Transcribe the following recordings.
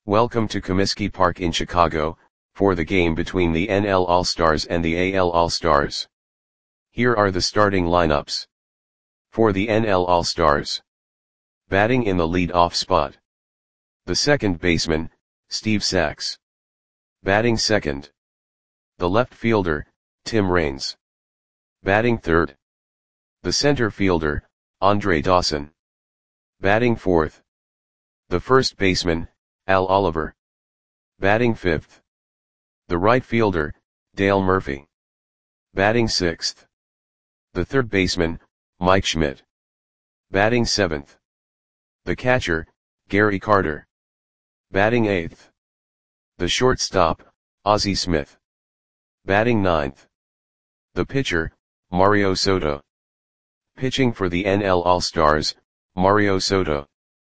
Welcome to Comiskey Park in Chicago, for the game between the NL All-Stars and the AL All-Stars. Here are the starting lineups. For the NL All-Stars. Batting in the lead-off spot. The second baseman, Steve Sax. Batting second. The left fielder, Tim Raines. Batting third. The center fielder, Andre Dawson. Batting fourth. The first baseman, Al Oliver. Batting fifth. The right fielder, Dale Murphy. Batting sixth. The third baseman, Mike Schmidt. Batting seventh. The catcher, Gary Carter. Batting eighth. The shortstop, Ozzie Smith. Batting ninth. The pitcher, Mario Soto. Pitching for the NL All-Stars, Mario Soto.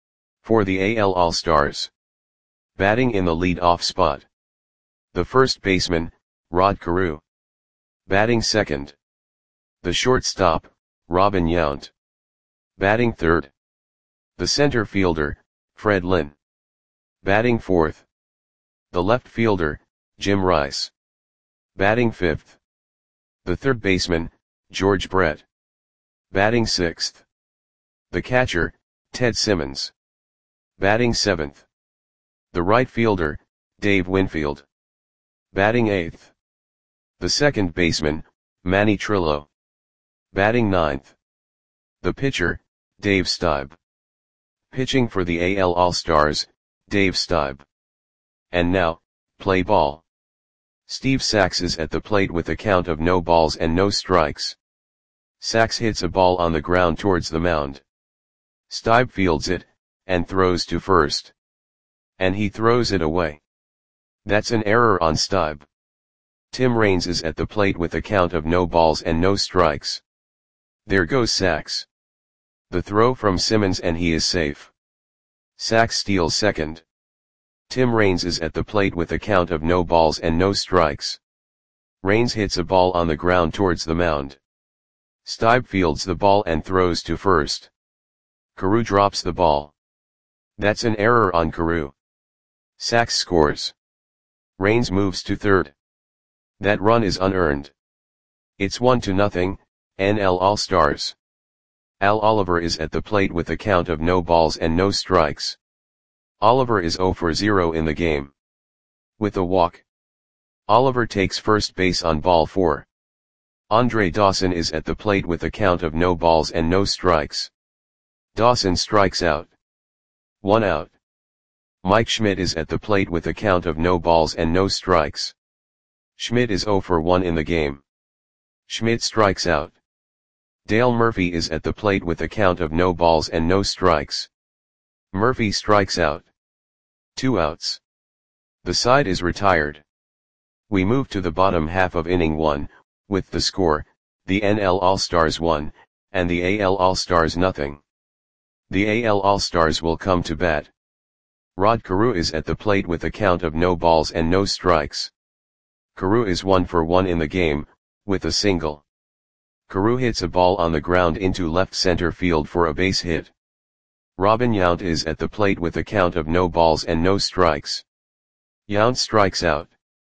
For the AL All-Stars. Batting in the lead-off spot. The first baseman, Rod Carew. Batting second. The shortstop, Robin Yount. Batting third. The center fielder, Fred Lynn. Batting fourth. The left fielder, Jim Rice. Batting fifth. The third baseman, George Brett. Batting sixth. The catcher, Ted Simmons. Batting seventh. The right fielder, Dave Winfield. Batting eighth. The second baseman, Manny Trillo. Batting ninth. The pitcher, Dave Stieb. Pitching for the AL All-Stars, Dave Stieb. And now, play ball. Steve Sax is at the plate with a count of no balls and no strikes. Sax hits a ball on the ground towards the mound. Stieb fields it, and throws to first. And he throws it away. That's an error on Stieb. Tim Raines is at the plate with a count of no balls and no strikes. There goes Sax. The throw from Simmons and he is safe. Sax steals second. Tim Raines is at the plate with a count of no balls and no strikes. Raines hits a ball on the ground towards the mound. Stieb fields the ball and throws to first. Carew drops the ball. That's an error on Carew. Sax scores. Raines moves to third. That run is unearned. It's 1-0, NL All-Stars. Al Oliver is at the plate with a count of no balls and no strikes. Oliver is 0 for 0 in the game. With a walk. Oliver takes first base on ball 4. Andre Dawson is at the plate with a count of no balls and no strikes. Dawson strikes out. 1 out. Mike Schmidt is at the plate with a count of no balls and no strikes. Schmidt is 0 for 1 in the game. Schmidt strikes out. Dale Murphy is at the plate with a count of no balls and no strikes. Murphy strikes out. 2 outs. The side is retired. We move to the bottom half of inning 1, with the score, the NL All-Stars 1, and the AL All-Stars 0. The AL All-Stars will come to bat. Rod Carew is at the plate with a count of no balls and no strikes. Carew is 1 for 1 in the game, with a single. Carew hits a ball on the ground into left center field for a base hit. Robin Yount is at the plate with a count of no balls and no strikes. Yount strikes out.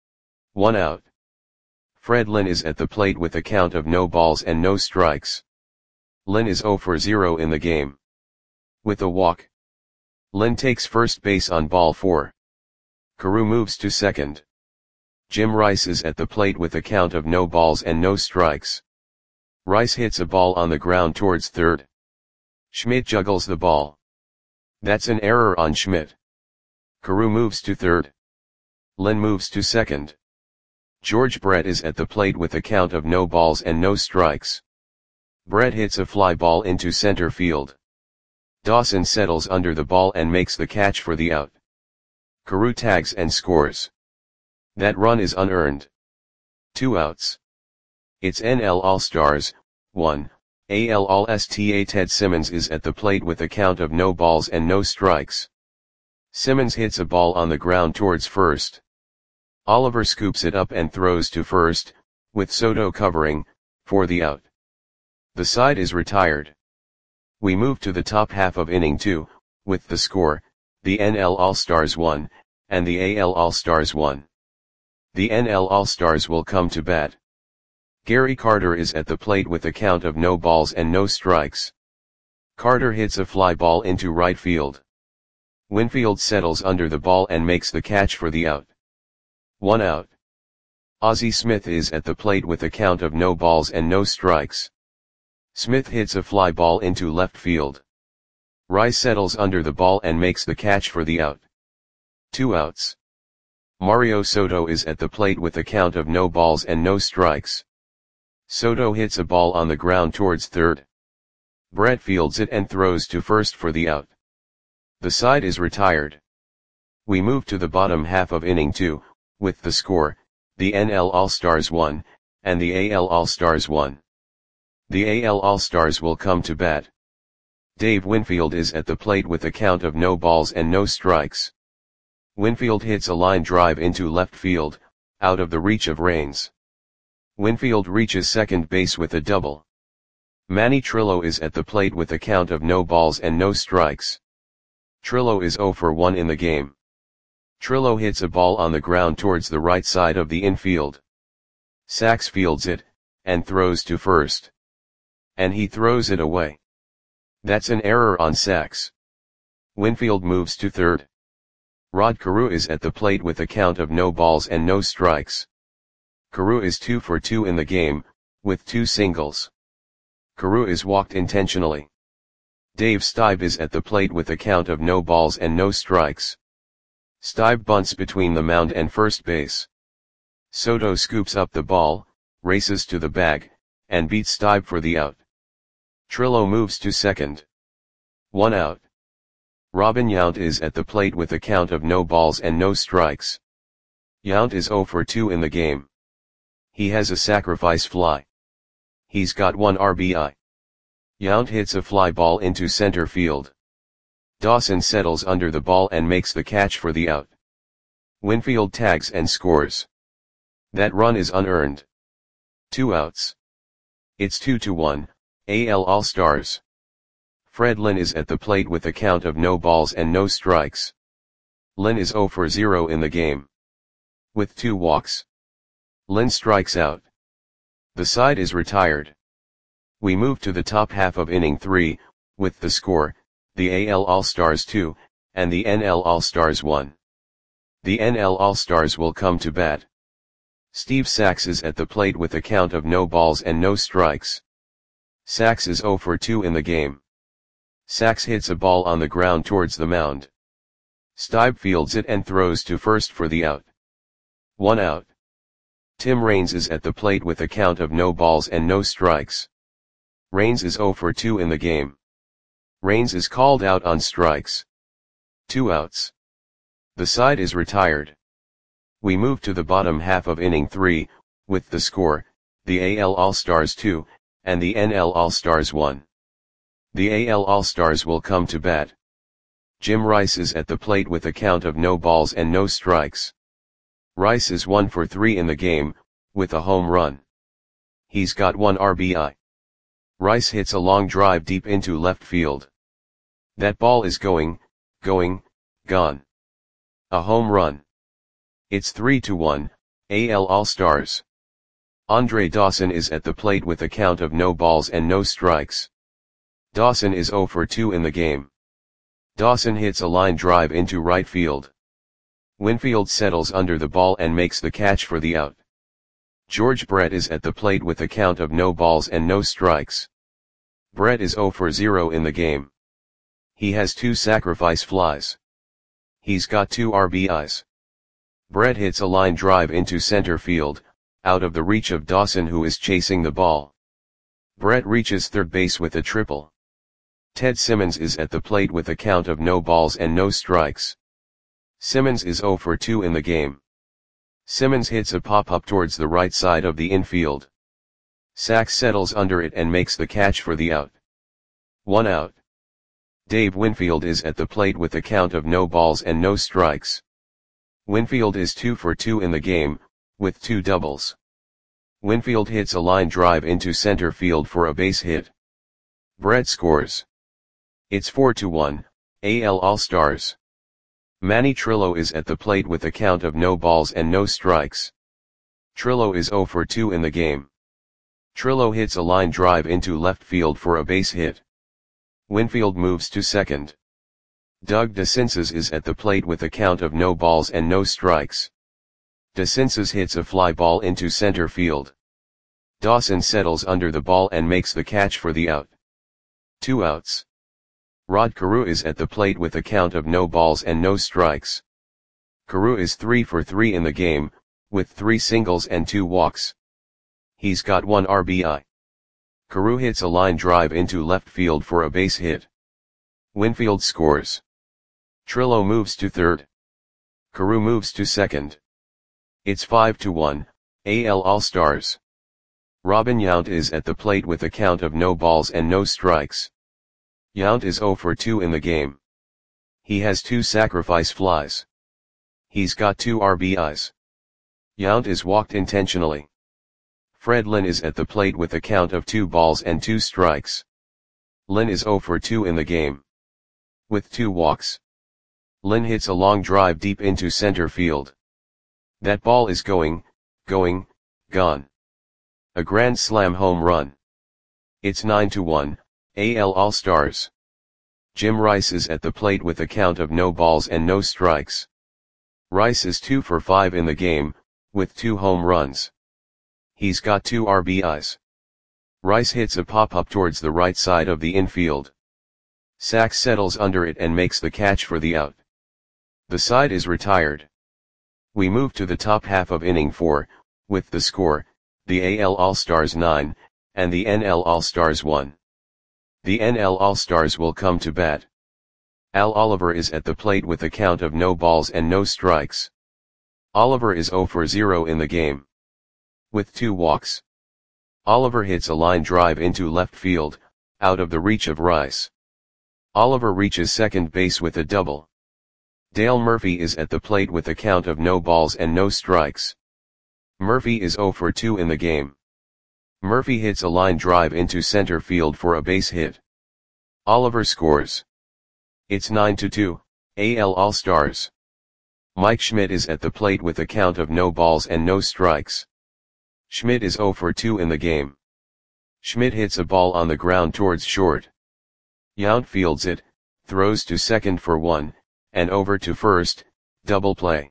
1 out. Fred Lynn is at the plate with a count of no balls and no strikes. Lynn is 0 for 0 in the game. With a walk. Lynn takes first base on ball 4. Carew moves to second. Jim Rice is at the plate with a count of no balls and no strikes. Rice hits a ball on the ground towards third. Schmidt juggles the ball. That's an error on Schmidt. Carew moves to third. Lynn moves to second. George Brett is at the plate with a count of no balls and no strikes. Brett hits a fly ball into center field. Dawson settles under the ball and makes the catch for the out. Carew tags and scores. That run is unearned. 2 outs. It's NL All-Stars, 1, AL All-Star. Ted Simmons is at the plate with a count of no balls and no strikes. Simmons hits a ball on the ground towards first. Oliver scoops it up and throws to first, with Soto covering, for the out. The side is retired. We move to the top half of inning 2, with the score, the NL All-Stars 1, and the AL All-Stars 1. The NL All-Stars will come to bat. Gary Carter is at the plate with a count of no balls and no strikes. Carter hits a fly ball into right field. Winfield settles under the ball and makes the catch for the out. 1 out. Ozzie Smith is at the plate with a count of no balls and no strikes. Smith hits a fly ball into left field. Rice settles under the ball and makes the catch for the out. 2 outs. Mario Soto is at the plate with a count of no balls and no strikes. Soto hits a ball on the ground towards third. Brett fields it and throws to first for the out. The side is retired. We move to the bottom half of inning 2, with the score, the NL All-Stars 1, and the AL All-Stars 1. The AL All-Stars will come to bat. Dave Winfield is at the plate with a count of no balls and no strikes. Winfield hits a line drive into left field, out of the reach of Raines. Winfield reaches second base with a double. Manny Trillo is at the plate with a count of no balls and no strikes. Trillo is 0 for 1 in the game. Trillo hits a ball on the ground towards the right side of the infield. Sachs fields it, and throws to first. And he throws it away. That's an error on Sachs. Winfield moves to third. Rod Carew is at the plate with a count of no balls and no strikes. Carew is 2 for 2 in the game, with 2 singles. Carew is walked intentionally. Dave Stieb is at the plate with a count of no balls and no strikes. Stieb bunts between the mound and first base. Soto scoops up the ball, races to the bag, and beats Stieb for the out. Trillo moves to second. 1 out. Robin Yount is at the plate with a count of no balls and no strikes. Yount is 0 for 2 in the game. He has a sacrifice fly. He's got 1 RBI. Yount hits a fly ball into center field. Dawson settles under the ball and makes the catch for the out. Winfield tags and scores. That run is unearned. 2 outs. It's 2-1, AL All-Stars. Fred Lynn is at the plate with a count of no balls and no strikes. Lynn is 0 for 0 in the game. With 2 walks. Lynn strikes out. The side is retired. We move to the top half of inning 3, with the score, the AL All-Stars 2, and the NL All-Stars 1. The NL All-Stars will come to bat. Steve Sachs is at the plate with a count of no balls and no strikes. Sachs is 0 for 2 in the game. Sachs hits a ball on the ground towards the mound. Stieb fields it and throws to first for the out. 1 out. Tim Raines is at the plate with a count of no balls and no strikes. Raines is 0 for 2 in the game. Raines is called out on strikes. 2 outs. The side is retired. We move to the bottom half of inning 3, with the score, the AL All-Stars 2, and the NL All-Stars 1. The AL All-Stars will come to bat. Jim Rice is at the plate with a count of no balls and no strikes. Rice is 1 for 3 in the game, with a home run. He's got 1 RBI. Rice hits a long drive deep into left field. That ball is gone. A home run. It's 3-1, AL All-Stars. Andre Dawson is at the plate with a count of no balls and no strikes. Dawson is 0 for 2 in the game. Dawson hits a line drive into right field. Winfield settles under the ball and makes the catch for the out. George Brett is at the plate with a count of no balls and no strikes. Brett is 0 for 0 in the game. He has 2 sacrifice flies. He's got 2 RBIs. Brett hits a line drive into center field, out of the reach of Dawson, who is chasing the ball. Brett reaches third base with a triple. Ted Simmons is at the plate with a count of no balls and no strikes. Simmons is 0 for 2 in the game. Simmons hits a pop-up towards the right side of the infield. Sachs settles under it and makes the catch for the out. 1 out. Dave Winfield is at the plate with a count of no balls and no strikes. Winfield is 2 for 2 in the game, with 2 doubles. Winfield hits a line drive into center field for a base hit. Brett scores. It's 4-1, AL All-Stars. Manny Trillo is at the plate with a count of no balls and no strikes. Trillo is 0 for 2 in the game. Trillo hits a line drive into left field for a base hit. Winfield moves to second. Doug DeCinces is at the plate with a count of no balls and no strikes. DeCinces hits a fly ball into center field. Dawson settles under the ball and makes the catch for the out. 2 outs. Rod Carew is at the plate with a count of no balls and no strikes. Carew is 3 for 3 in the game, with 3 singles and 2 walks. He's got 1 RBI. Carew hits a line drive into left field for a base hit. Winfield scores. Trillo moves to third. Carew moves to second. It's 5-1, AL All-Stars. Robin Yount is at the plate with a count of no balls and no strikes. Yount is 0 for 2 in the game. He has 2 sacrifice flies. He's got 2 RBIs. Yount is walked intentionally. Fred Lynn is at the plate with a count of 2 balls and 2 strikes. Lynn is 0 for 2 in the game. With 2 walks. Lynn hits a long drive deep into center field. That ball is going, gone. A grand slam home run. It's 9-1, AL All-Stars. Jim Rice is at the plate with a count of no balls and no strikes. Rice is 2 for 5 in the game, with 2 home runs. He's got 2 RBIs. Rice hits a pop-up towards the right side of the infield. Sachs settles under it and makes the catch for the out. The side is retired. We move to the top half of inning 4, with the score, the AL All-Stars 9, and the NL All-Stars 1. The NL All-Stars will come to bat. Al Oliver is at the plate with a count of no balls and no strikes. Oliver is 0 for 0 in the game. With 2 walks. Oliver hits a line drive into left field, out of the reach of Rice. Oliver reaches second base with a double. Dale Murphy is at the plate with a count of no balls and no strikes. Murphy is 0 for 2 in the game. Murphy hits a line drive into center field for a base hit. Oliver scores. It's 9-2, AL All-Stars. Mike Schmidt is at the plate with a count of no balls and no strikes. Schmidt is 0 for 2 in the game. Schmidt hits a ball on the ground towards short. Yount fields it, throws to second for 1, and over to first, double play.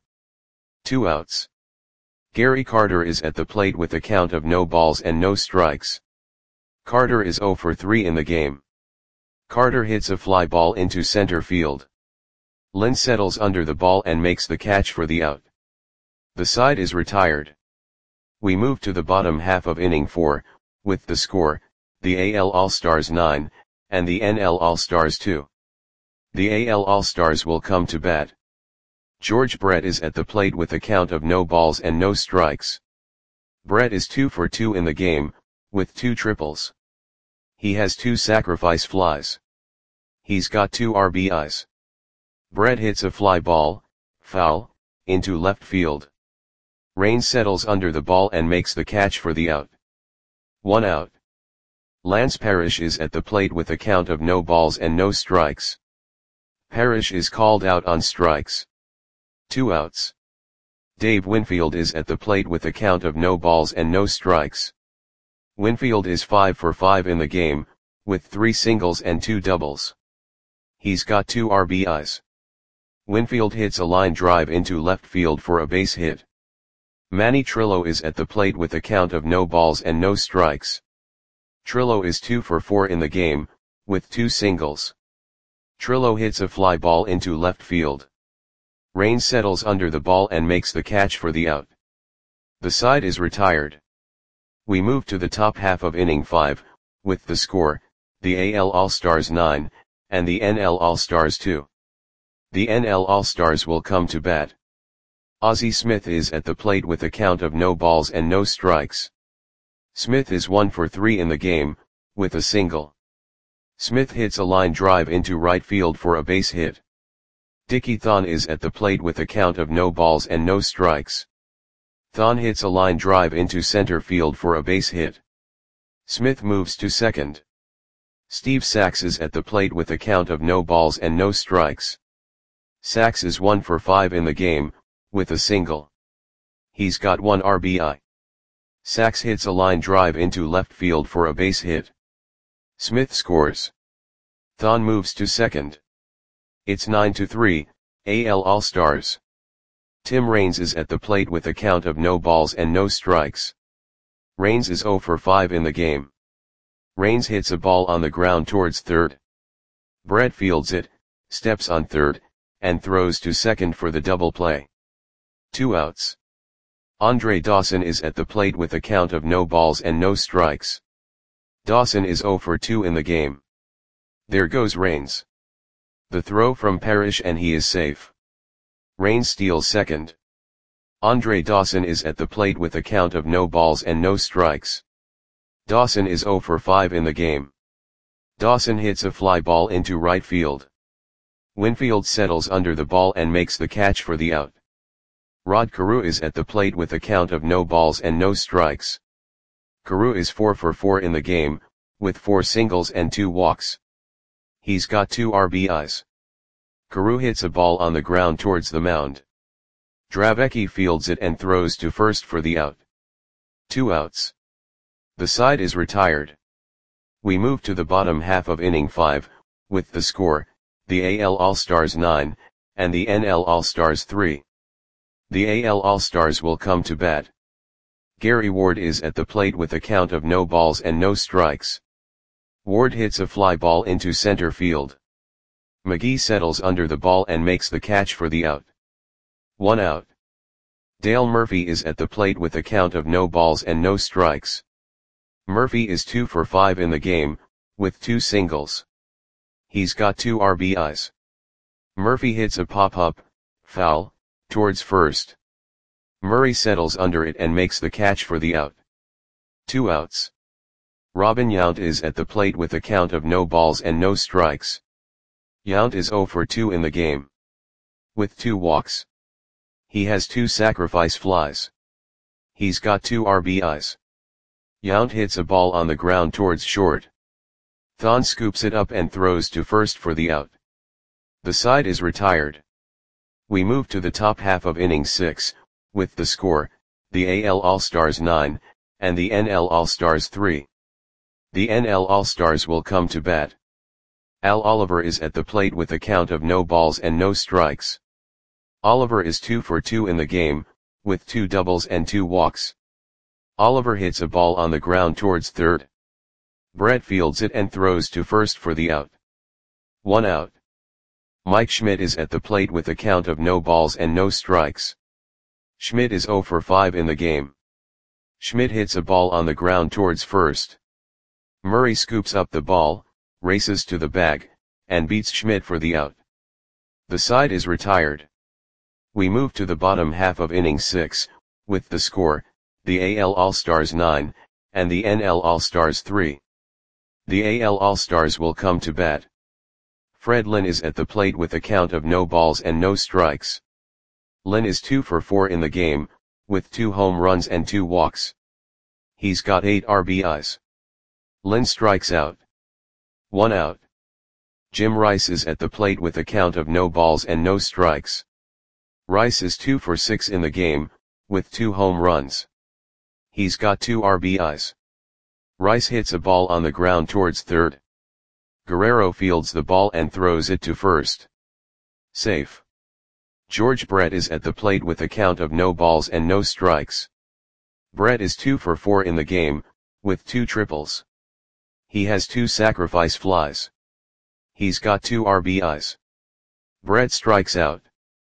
2 outs. Gary Carter is at the plate with a count of no balls and no strikes. Carter is 0 for 3 in the game. Carter hits a fly ball into center field. Lynn settles under the ball and makes the catch for the out. The side is retired. We move to the bottom half of inning 4, with the score, the AL All-Stars 9, and the NL All-Stars 2. The AL All-Stars will come to bat. George Brett is at the plate with a count of no balls and no strikes. Brett is 2 for 2 in the game, with 2 triples. He has 2 sacrifice flies. He's got 2 RBIs. Brett hits a fly ball, foul, into left field. Raines settles under the ball and makes the catch for the out. 1 out. Lance Parrish is at the plate with a count of no balls and no strikes. Parrish is called out on strikes. 2 outs. Dave Winfield is at the plate with a count of no balls and no strikes. Winfield is 5 for 5 in the game, with 3 singles and 2 doubles. He's got 2 RBIs. Winfield hits a line drive into left field for a base hit. Manny Trillo is at the plate with a count of no balls and no strikes. Trillo is 2 for 4 in the game, with 2 singles. Trillo hits a fly ball into left field. Raines settles under the ball and makes the catch for the out. The side is retired. We move to the top half of inning 5, with the score, the AL All-Stars 9, and the NL All-Stars 2. The NL All-Stars will come to bat. Ozzie Smith is at the plate with a count of no balls and no strikes. Smith is 1 for 3 in the game, with a single. Smith hits a line drive into right field for a base hit. Dickie Thon is at the plate with a count of no balls and no strikes. Thon hits a line drive into center field for a base hit. Smith moves to second. Steve Sachs is at the plate with a count of no balls and no strikes. Sachs is 1 for 5 in the game, with a single. He's got 1 RBI. Sachs hits a line drive into left field for a base hit. Smith scores. Thon moves to second. It's 9-3, AL All-Stars. Tim Raines is at the plate with a count of no balls and no strikes. Raines is 0 for 5 in the game. Raines hits a ball on the ground towards third. Brett fields it, steps on third, and throws to second for the double play. 2 outs. Andre Dawson is at the plate with a count of no balls and no strikes. Dawson is 0 for 2 in the game. There goes Raines. The throw from Parrish and he is safe. Raines steals second. Andre Dawson is at the plate with a count of no balls and no strikes. Dawson is 0 for 5 in the game. Dawson hits a fly ball into right field. Winfield settles under the ball and makes the catch for the out. Rod Carew is at the plate with a count of no balls and no strikes. Carew is 4 for 4 in the game, with 4 singles and 2 walks. He's got 2 RBIs. Carew hits a ball on the ground towards the mound. Dravecki fields it and throws to first for the out. 2 outs. The side is retired. We move to the bottom half of inning 5, with the score, the AL All-Stars 9, and the NL All-Stars 3. The AL All-Stars will come to bat. Gary Ward is at the plate with a count of no balls and no strikes. Ward hits a fly ball into center field. McGee settles under the ball and makes the catch for the out. 1 out. Dale Murphy is at the plate with a count of no balls and no strikes. Murphy is 2 for 5 in the game, with 2 singles. He's got 2 RBIs. Murphy hits a pop-up, foul, towards first. Murray settles under it and makes the catch for the out. 2 outs. Robin Yount is at the plate with a count of no balls and no strikes. Yount is 0 for 2 in the game, with 2 walks. He has 2 sacrifice flies. He's got 2 RBIs. Yount hits a ball on the ground towards short. Thon scoops it up and throws to first for the out. The side is retired. We move to the top half of inning 6, with the score, the AL All-Stars 9, and the NL All-Stars 3. The NL All-Stars will come to bat. Al Oliver is at the plate with a count of no balls and no strikes. Oliver is 2 for 2 in the game, with 2 doubles and 2 walks. Oliver hits a ball on the ground towards third. Brett fields it and throws to first for the out. 1 out. Mike Schmidt is at the plate with a count of no balls and no strikes. Schmidt is 0 for 5 in the game. Schmidt hits a ball on the ground towards first. Murray scoops up the ball, races to the bag, and beats Schmidt for the out. The side is retired. We move to the bottom half of inning 6, with the score, the AL All-Stars 9, and the NL All-Stars 3. The AL All-Stars will come to bat. Fred Lynn is at the plate with a count of no balls and no strikes. Lynn is 2 for 4 in the game, with 2 home runs and 2 walks. He's got 8 RBIs. Lynn strikes out. 1 out. Jim Rice is at the plate with a count of no balls and no strikes. Rice is 2 for 6 in the game, with 2 home runs. He's got 2 RBIs. Rice hits a ball on the ground towards third. Guerrero fields the ball and throws it to first. Safe. George Brett is at the plate with a count of no balls and no strikes. Brett is 2 for 4 in the game, with 2 triples. He has 2 sacrifice flies. He's got 2 RBIs. Brett strikes out.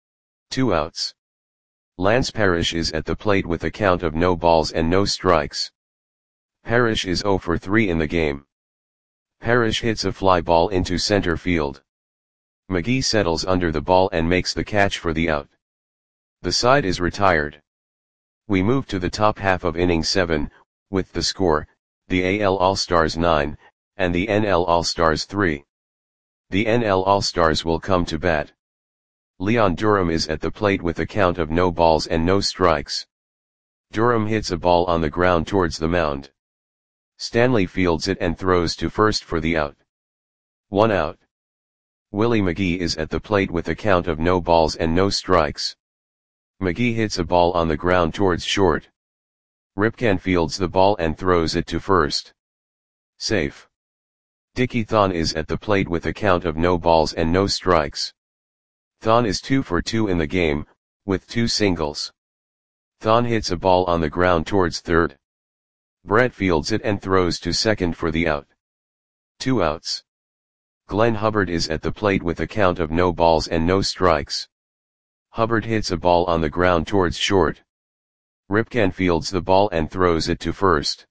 2 outs. Lance Parrish is at the plate with a count of no balls and no strikes. Parrish is 0 for 3 in the game. Parrish hits a fly ball into center field. McGee settles under the ball and makes the catch for the out. The side is retired. We move to the top half of inning 7, with the score, the AL All-Stars 9, and the NL All-Stars 3. The NL All-Stars will come to bat. Leon Durham is at the plate with a count of no balls and no strikes. Durham hits a ball on the ground towards the mound. Stanley fields it and throws to first for the out. 1 out. Willie McGee is at the plate with a count of no balls and no strikes. McGee hits a ball on the ground towards short. Ripken fields the ball and throws it to first. Safe. Dickie Thon is at the plate with a count of no balls and no strikes. Thon is 2 for 2 in the game, with 2 singles. Thon hits a ball on the ground towards third. Brett fields it and throws to second for the out. 2 outs. Glenn Hubbard is at the plate with a count of no balls and no strikes. Hubbard hits a ball on the ground towards short. Ripken fields the ball and throws it to first.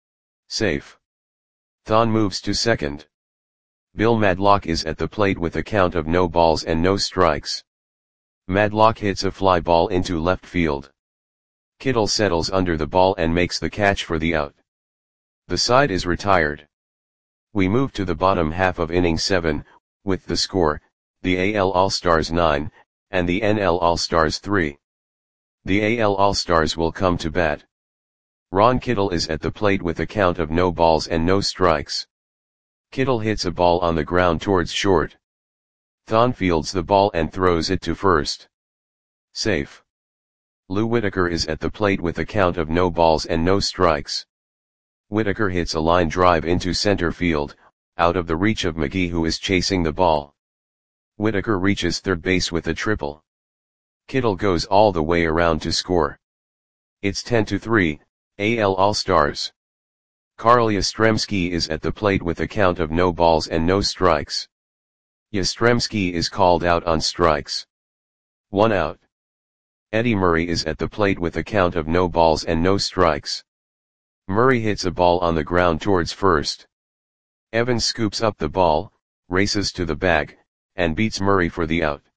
Safe. Thon moves to second. Bill Madlock is at the plate with a count of no balls and no strikes. Madlock hits a fly ball into left field. Kittle settles under the ball and makes the catch for the out. The side is retired. We move to the bottom half of inning 7, with the score, the AL All-Stars 9, and the NL All-Stars 3. The AL All-Stars will come to bat. Ron Kittle is at the plate with a count of no balls and no strikes. Kittle hits a ball on the ground towards short. Thon fields the ball and throws it to first. Safe. Lou Whitaker is at the plate with a count of no balls and no strikes. Whitaker hits a line drive into center field, out of the reach of McGee, who is chasing the ball. Whitaker reaches third base with a triple. Kittle goes all the way around to score. It's 10-3, AL All-Stars. Carl Yastrzemski is at the plate with a count of no balls and no strikes. Yastrzemski is called out on strikes. 1 out. Eddie Murray is at the plate with a count of no balls and no strikes. Murray hits a ball on the ground towards first. Evans scoops up the ball, races to the bag, and beats Murray for the out.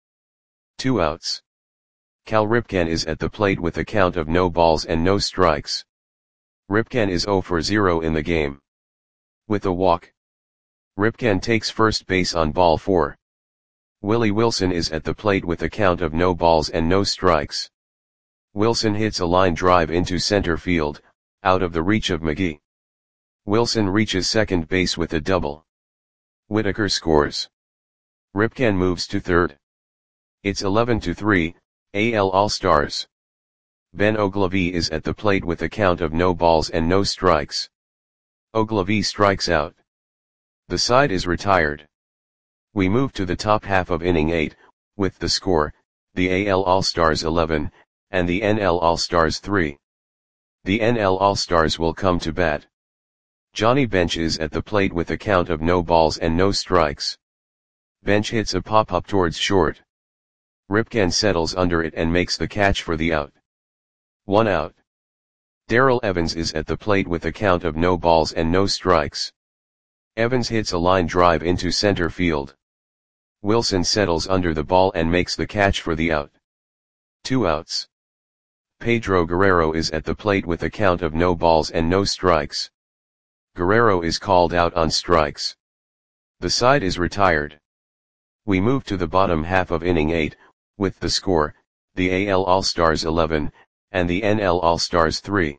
2 outs. Cal Ripken is at the plate with a count of no balls and no strikes. Ripken is 0 for 0 in the game. With a walk. Ripken takes first base on ball 4. Willie Wilson is at the plate with a count of no balls and no strikes. Wilson hits a line drive into center field, out of the reach of McGee. Wilson reaches second base with a double. Whitaker scores. Ripken moves to third. It's 11-3, AL All-Stars. Ben Oglivie is at the plate with a count of no balls and no strikes. Oglivie strikes out. The side is retired. We move to the top half of inning 8, with the score, the AL All-Stars 11, and the NL All-Stars 3. The NL All-Stars will come to bat. Johnny Bench is at the plate with a count of no balls and no strikes. Bench hits a pop-up towards short. Ripken settles under it and makes the catch for the out. 1 out. Darrell Evans is at the plate with a count of no balls and no strikes. Evans hits a line drive into center field. Wilson settles under the ball and makes the catch for the out. 2 outs. Pedro Guerrero is at the plate with a count of no balls and no strikes. Guerrero is called out on strikes. The side is retired. We move to the bottom half of inning 8, with the score, the AL All-Stars 11, and the NL All-Stars 3.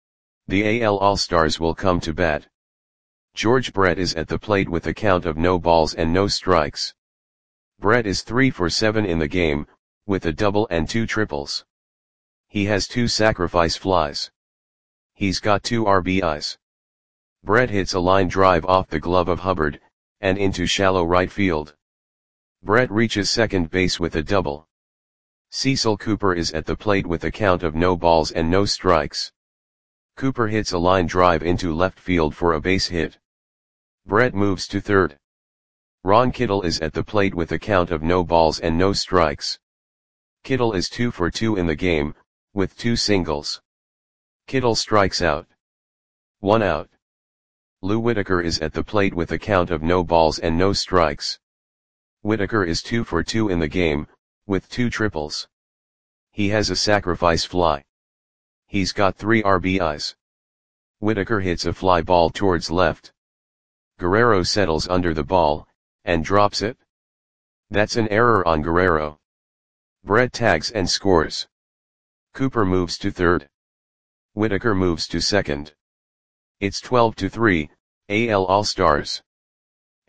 The AL All-Stars will come to bat. George Brett is at the plate with a count of no balls and no strikes. Brett is 3 for 7 in the game, with a double and 2 triples. He has 2 sacrifice flies. He's got 2 RBIs. Brett hits a line drive off the glove of Hubbard, and into shallow right field. Brett reaches second base with a double. Cecil Cooper is at the plate with a count of no balls and no strikes. Cooper hits a line drive into left field for a base hit. Brett moves to third. Ron Kittle is at the plate with a count of no balls and no strikes. Kittle is 2 for 2 in the game, with 2 singles. Kittle strikes out. 1 out. Lou Whitaker is at the plate with a count of no balls and no strikes. Whitaker is 2 for 2 in the game, with 2 triples. He has a sacrifice fly. He's got 3 RBIs. Whitaker hits a fly ball towards left. Guerrero settles under the ball, and drops it. That's an error on Guerrero. Brett tags and scores. Cooper moves to third. Whitaker moves to second. It's 12-3, AL All-Stars.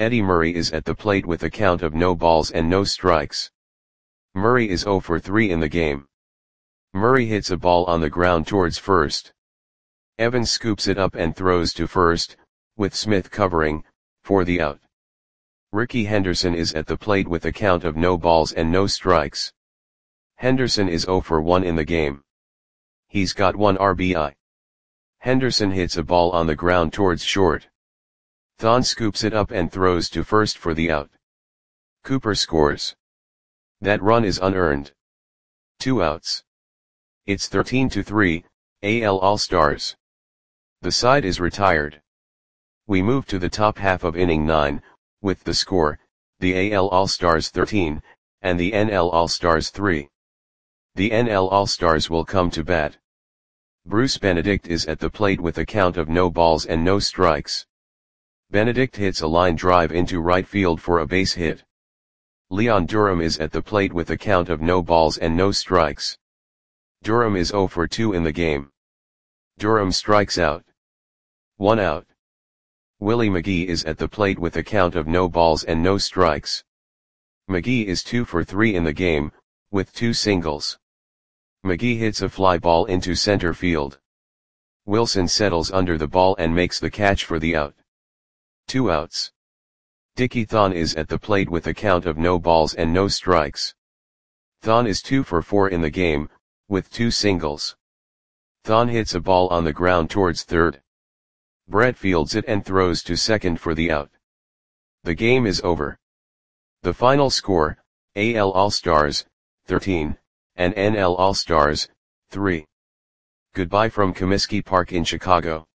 Eddie Murray is at the plate with a count of no balls and no strikes. Murray is 0 for 3 in the game. Murray hits a ball on the ground towards first. Evans scoops it up and throws to first, with Smith covering, for the out. Rickey Henderson is at the plate with a count of no balls and no strikes. Henderson is 0 for 1 in the game. He's got 1 RBI. Henderson hits a ball on the ground towards short. Thon scoops it up and throws to first for the out. Cooper scores. That run is unearned. 2 outs. It's 13-3, AL All-Stars. The side is retired. We move to the top half of inning 9, with the score, the AL All-Stars 13, and the NL All-Stars 3. The NL All-Stars will come to bat. Bruce Benedict is at the plate with a count of no balls and no strikes. Benedict hits a line drive into right field for a base hit. Leon Durham is at the plate with a count of no balls and no strikes. Durham is 0 for 2 in the game. Durham strikes out. 1 out. Willie McGee is at the plate with a count of no balls and no strikes. McGee is 2 for 3 in the game, with 2 singles. McGee hits a fly ball into center field. Wilson settles under the ball and makes the catch for the out. 2 outs. Dickie Thon is at the plate with a count of no balls and no strikes. Thon is 2 for 4 in the game, with 2 singles. Thon hits a ball on the ground towards third. Brett fields it and throws to second for the out. The game is over. The final score, AL All-Stars, 13, and NL All-Stars, 3. Goodbye from Comiskey Park in Chicago.